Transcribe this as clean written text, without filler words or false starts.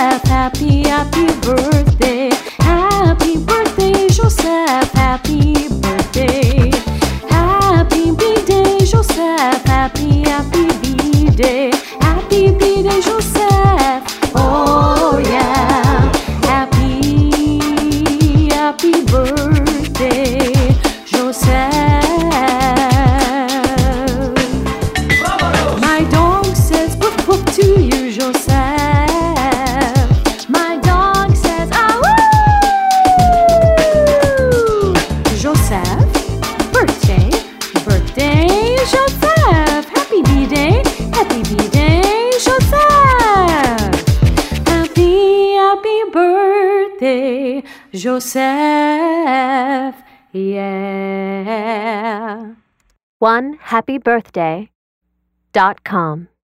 Joseph, happy, happy birthday. Happy birthday, Joseph, happy birthday. Happy B-Day, Joseph, happy, happy B-Day. Happy B-Day, Joseph, oh yeah. Happy, happy birthday, Joseph. My dog says woof woof to you, Joseph. My dog says ah woo. Joseph, birthday, birthday, Joseph. Happy B-Day, Joseph. Happy, happy birthday, Joseph. Yeah. OneHappyBirthday.com